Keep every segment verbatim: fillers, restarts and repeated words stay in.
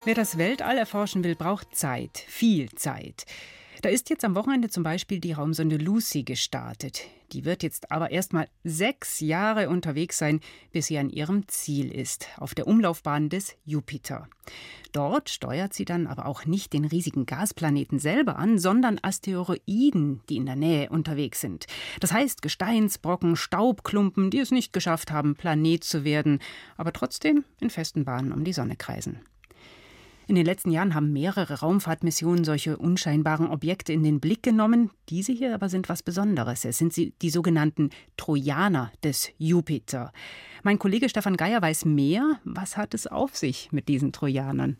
Wer das Weltall erforschen will, braucht Zeit, viel Zeit. Da ist jetzt am Wochenende zum Beispiel die Raumsonde Lucy gestartet. Die wird jetzt aber erst mal sechs Jahre unterwegs sein, bis sie an ihrem Ziel ist, auf der Umlaufbahn des Jupiter. Dort steuert sie dann aber auch nicht den riesigen Gasplaneten selber an, sondern Asteroiden, die in der Nähe unterwegs sind. Das heißt Gesteinsbrocken, Staubklumpen, die es nicht geschafft haben, Planet zu werden, aber trotzdem in festen Bahnen um die Sonne kreisen. In den letzten Jahren haben mehrere Raumfahrtmissionen solche unscheinbaren Objekte in den Blick genommen. Diese hier aber sind was Besonderes. Es sind die sogenannten Trojaner des Jupiter. Mein Kollege Stefan Geier weiß mehr. Was hat es auf sich mit diesen Trojanern?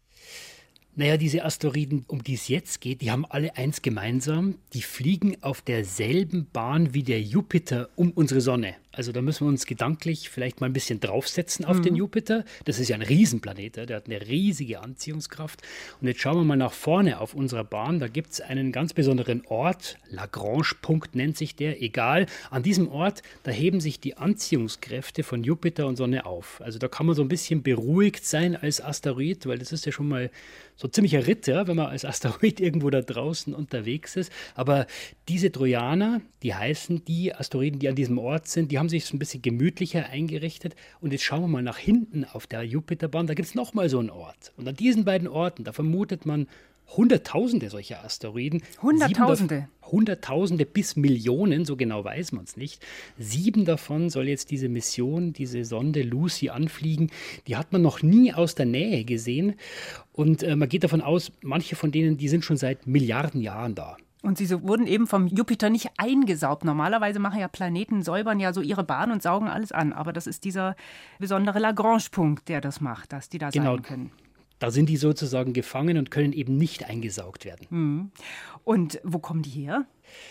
Naja, diese Asteroiden, um die es jetzt geht, die haben alle eins gemeinsam. Die fliegen auf derselben Bahn wie der Jupiter um unsere Sonne. Also da müssen wir uns gedanklich vielleicht mal ein bisschen draufsetzen auf mhm. den Jupiter. Das ist ja ein Riesenplanet, der hat eine riesige Anziehungskraft. Und jetzt schauen wir mal nach vorne auf unserer Bahn. Da gibt es einen ganz besonderen Ort, Lagrange-Punkt nennt sich der, egal. An diesem Ort, da heben sich die Anziehungskräfte von Jupiter und Sonne auf. Also da kann man so ein bisschen beruhigt sein als Asteroid, weil das ist ja schon mal so ein ziemlicher Ritt, ja, wenn man als Asteroid irgendwo da draußen unterwegs ist. Aber diese Trojaner, die heißen die Asteroiden, die an diesem Ort sind, die haben sich so ein bisschen gemütlicher eingerichtet. Und jetzt schauen wir mal nach hinten auf der Jupiterbahn. Da gibt es nochmal so einen Ort. Und an diesen beiden Orten, da vermutet man Hunderttausende solcher Asteroiden. Hunderttausende? Hunderttausende bis Millionen, so genau weiß man es nicht. Sieben davon soll jetzt diese Mission, diese Sonde Lucy anfliegen. Die hat man noch nie aus der Nähe gesehen. Und äh, man geht davon aus, manche von denen, die sind schon seit Milliarden Jahren da. Und sie so wurden eben vom Jupiter nicht eingesaugt. Normalerweise machen ja Planeten, säubern ja so ihre Bahn und saugen alles an. Aber das ist dieser besondere Lagrange-Punkt, der das macht, dass die da genau. sein können. Da sind die sozusagen gefangen und können eben nicht eingesaugt werden. Mhm. Und wo kommen die her?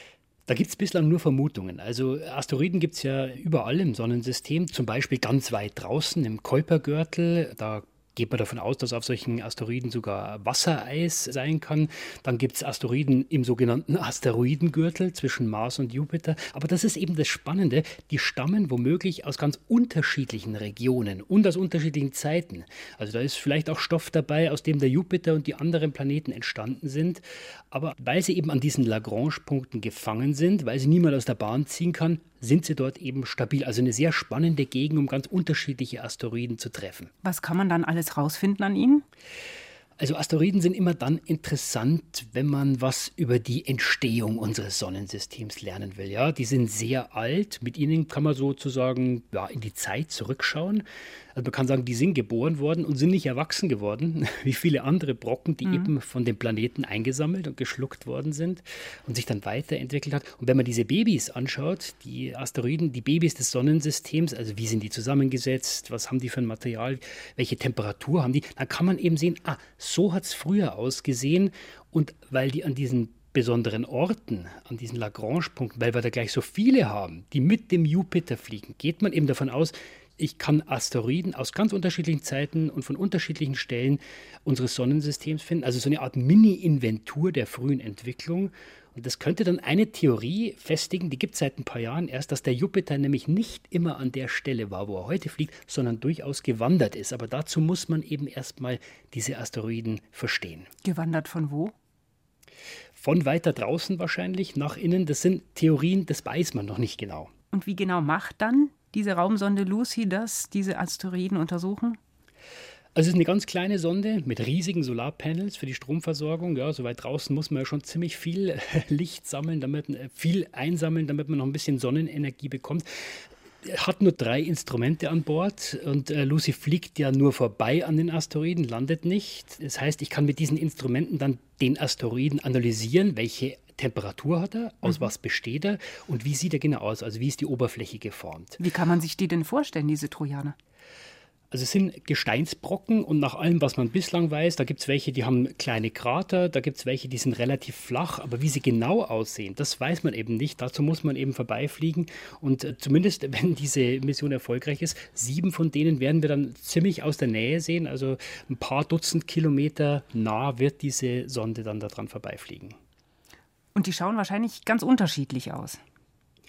Da gibt es bislang nur Vermutungen. Also Asteroiden gibt es ja überall im Sonnensystem, zum Beispiel ganz weit draußen im Kuipergürtel. Da geht man davon aus, dass auf solchen Asteroiden sogar Wassereis sein kann. Dann gibt es Asteroiden im sogenannten Asteroidengürtel zwischen Mars und Jupiter. Aber das ist eben das Spannende, die stammen womöglich aus ganz unterschiedlichen Regionen und aus unterschiedlichen Zeiten. Also da ist vielleicht auch Stoff dabei, aus dem der Jupiter und die anderen Planeten entstanden sind. Aber weil sie eben an diesen Lagrange-Punkten gefangen sind, weil sie niemand aus der Bahn ziehen kann, sind sie dort eben stabil. Also eine sehr spannende Gegend, um ganz unterschiedliche Asteroiden zu treffen. Was kann man dann alles rausfinden an ihnen? Also Asteroiden sind immer dann interessant, wenn man was über die Entstehung unseres Sonnensystems lernen will. Ja, die sind sehr alt. Mit ihnen kann man sozusagen ja, in die Zeit zurückschauen. Also man kann sagen, die sind geboren worden und sind nicht erwachsen geworden, wie viele andere Brocken, die mhm. eben von dem Planeten eingesammelt und geschluckt worden sind und sich dann weiterentwickelt hat. Und wenn man diese Babys anschaut, die Asteroiden, die Babys des Sonnensystems, also wie sind die zusammengesetzt, was haben die für ein Material, welche Temperatur haben die, dann kann man eben sehen, ah, so hat es früher ausgesehen. Und weil die an diesen besonderen Orten, an diesen Lagrange-Punkten, weil wir da gleich so viele haben, die mit dem Jupiter fliegen, geht man eben davon aus, ich kann Asteroiden aus ganz unterschiedlichen Zeiten und von unterschiedlichen Stellen unseres Sonnensystems finden. Also so eine Art Mini-Inventur der frühen Entwicklung. Und das könnte dann eine Theorie festigen, die gibt es seit ein paar Jahren erst, dass der Jupiter nämlich nicht immer an der Stelle war, wo er heute fliegt, sondern durchaus gewandert ist. Aber dazu muss man eben erstmal diese Asteroiden verstehen. Gewandert von wo? Von weiter draußen wahrscheinlich nach innen. Das sind Theorien, das weiß man noch nicht genau. Und wie genau macht dann diese Raumsonde Lucy das, diese Asteroiden untersuchen? Also es ist eine ganz kleine Sonde mit riesigen Solarpanels für die Stromversorgung. Ja, so weit draußen muss man ja schon ziemlich viel Licht sammeln, damit viel einsammeln, damit man noch ein bisschen Sonnenenergie bekommt. Hat nur drei Instrumente an Bord und äh, Lucy fliegt ja nur vorbei an den Asteroiden, landet nicht. Das heißt, ich kann mit diesen Instrumenten dann den Asteroiden analysieren, welche Temperatur hat er, aus mhm. was besteht er und wie sieht er genau aus, also wie ist die Oberfläche geformt. Wie kann man sich die denn vorstellen, diese Trojaner? Also es sind Gesteinsbrocken und nach allem, was man bislang weiß, da gibt es welche, die haben kleine Krater, da gibt es welche, die sind relativ flach, aber wie sie genau aussehen, das weiß man eben nicht. Dazu muss man eben vorbeifliegen und äh, zumindest, wenn diese Mission erfolgreich ist, sieben von denen werden wir dann ziemlich aus der Nähe sehen, also ein paar Dutzend Kilometer nah wird diese Sonde dann daran vorbeifliegen. Und die schauen wahrscheinlich ganz unterschiedlich aus.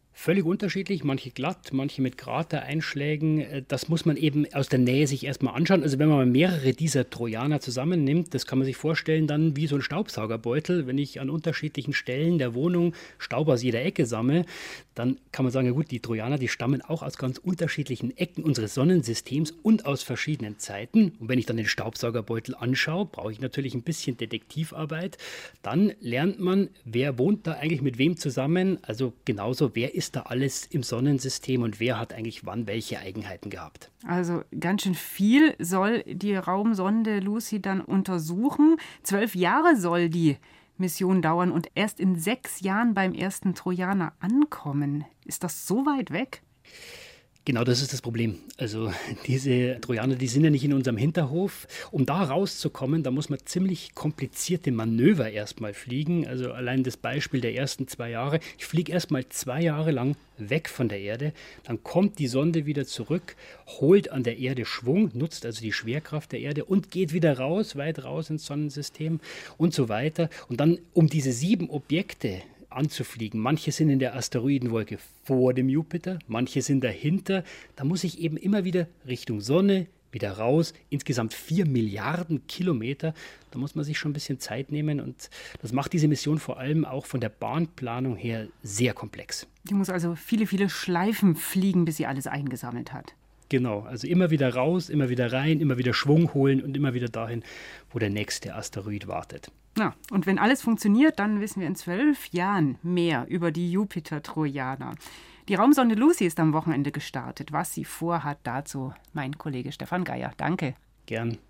Völlig unterschiedlich, manche glatt, manche mit Kratereinschlägen. Das muss man eben aus der Nähe sich erstmal anschauen. Also wenn man mal mehrere dieser Trojaner zusammennimmt, das kann man sich vorstellen dann wie so ein Staubsaugerbeutel. Wenn ich an unterschiedlichen Stellen der Wohnung Staub aus jeder Ecke sammle, dann kann man sagen, ja gut, die Trojaner, die stammen auch aus ganz unterschiedlichen Ecken unseres Sonnensystems und aus verschiedenen Zeiten. Und wenn ich dann den Staubsaugerbeutel anschaue, brauche ich natürlich ein bisschen Detektivarbeit. Dann lernt man, wer wohnt da eigentlich mit wem zusammen. Also genauso, wer ist da alles im Sonnensystem und wer hat eigentlich wann welche Eigenheiten gehabt. Also ganz schön viel soll die Raumsonde Lucy dann untersuchen. Zwölf Jahre soll die Mission dauern und erst in sechs Jahren beim ersten Trojaner ankommen. Ist das so weit weg? Genau, das ist das Problem. Also diese Trojaner, die sind ja nicht in unserem Hinterhof. Um da rauszukommen, da muss man ziemlich komplizierte Manöver erstmal fliegen. Also allein das Beispiel der ersten zwei Jahre. Ich fliege erstmal zwei Jahre lang weg von der Erde. Dann kommt die Sonde wieder zurück, holt an der Erde Schwung, nutzt also die Schwerkraft der Erde und geht wieder raus, weit raus ins Sonnensystem und so weiter. Und dann um diese sieben Objekte anzufliegen. Manche sind in der Asteroidenwolke vor dem Jupiter, manche sind dahinter. Da muss ich eben immer wieder Richtung Sonne, wieder raus. Insgesamt vier Milliarden Kilometer. Da muss man sich schon ein bisschen Zeit nehmen und das macht diese Mission vor allem auch von der Bahnplanung her sehr komplex. Die muss also viele, viele Schleifen fliegen, bis sie alles eingesammelt hat. Genau, also immer wieder raus, immer wieder rein, immer wieder Schwung holen und immer wieder dahin, wo der nächste Asteroid wartet. Ja, und wenn alles funktioniert, dann wissen wir in zwölf Jahren mehr über die Jupiter-Trojaner. Die Raumsonde Lucy ist am Wochenende gestartet. Was sie vorhat, dazu mein Kollege Stefan Geier. Danke. Gern.